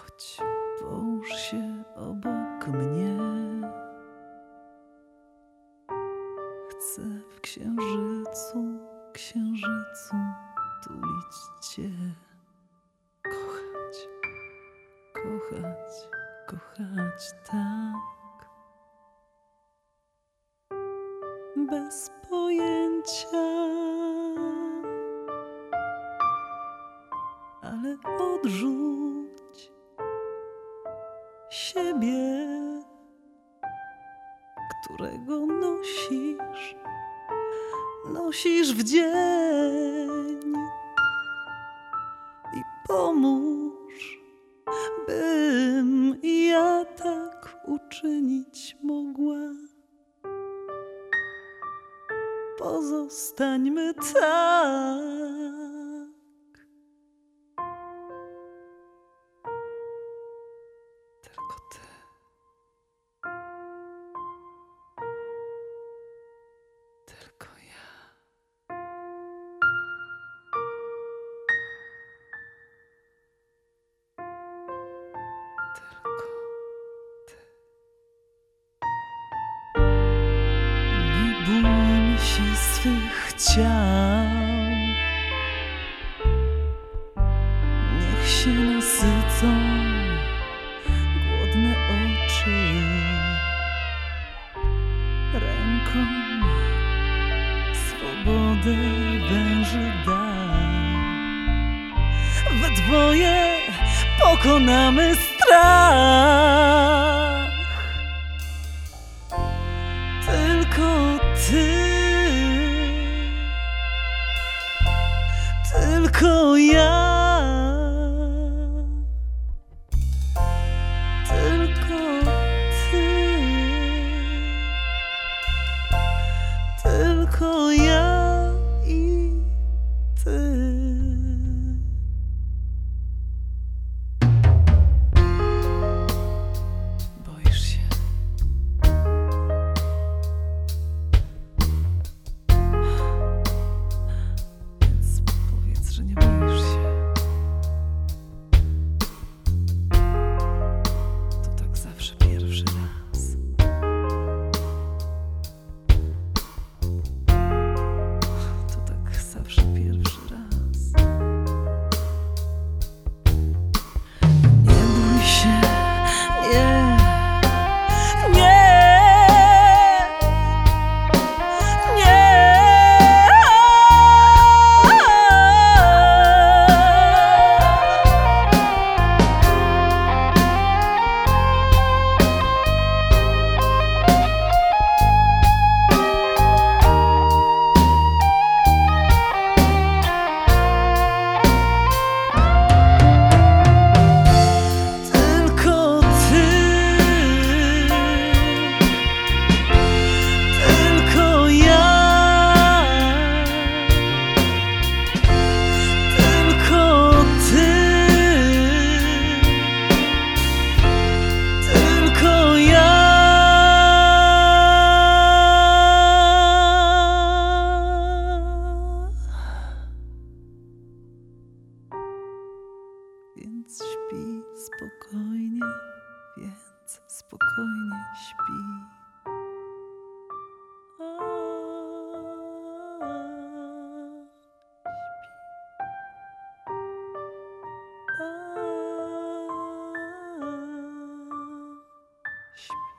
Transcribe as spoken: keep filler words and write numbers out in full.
Chodź, połóż się obok mnie. Chcę w księżycu, księżycu tulić cię. Kochać, kochać, kochać tak. Bez pojęcia, ale odrzuć siebie, którego nosisz, nosisz w dzień, i pomóż, bym ja tak uczynić mogła. Pozostańmy tak. Tylko ty. Tylko ja. Tylko ty. Nie bójmy się swych ciał. Niech się nasycą głodne oczy. Ręką swobodę węży daj. We dwoje pokonamy strach. Tylko ty, tylko ja. Tylko ty, tylko ja i ty. Boisz się? Więc powiedz, że nie boisz się. To tak zawsze pierwszy raz. To tak zawsze pierwszy raz. Nie bój się, nie, nie, nie. Tylko ty, tylko ja. Tylko ty, tylko ja. Więc śpi spokojnie, więc spokojnie śpi. A, śpi. A, śpi.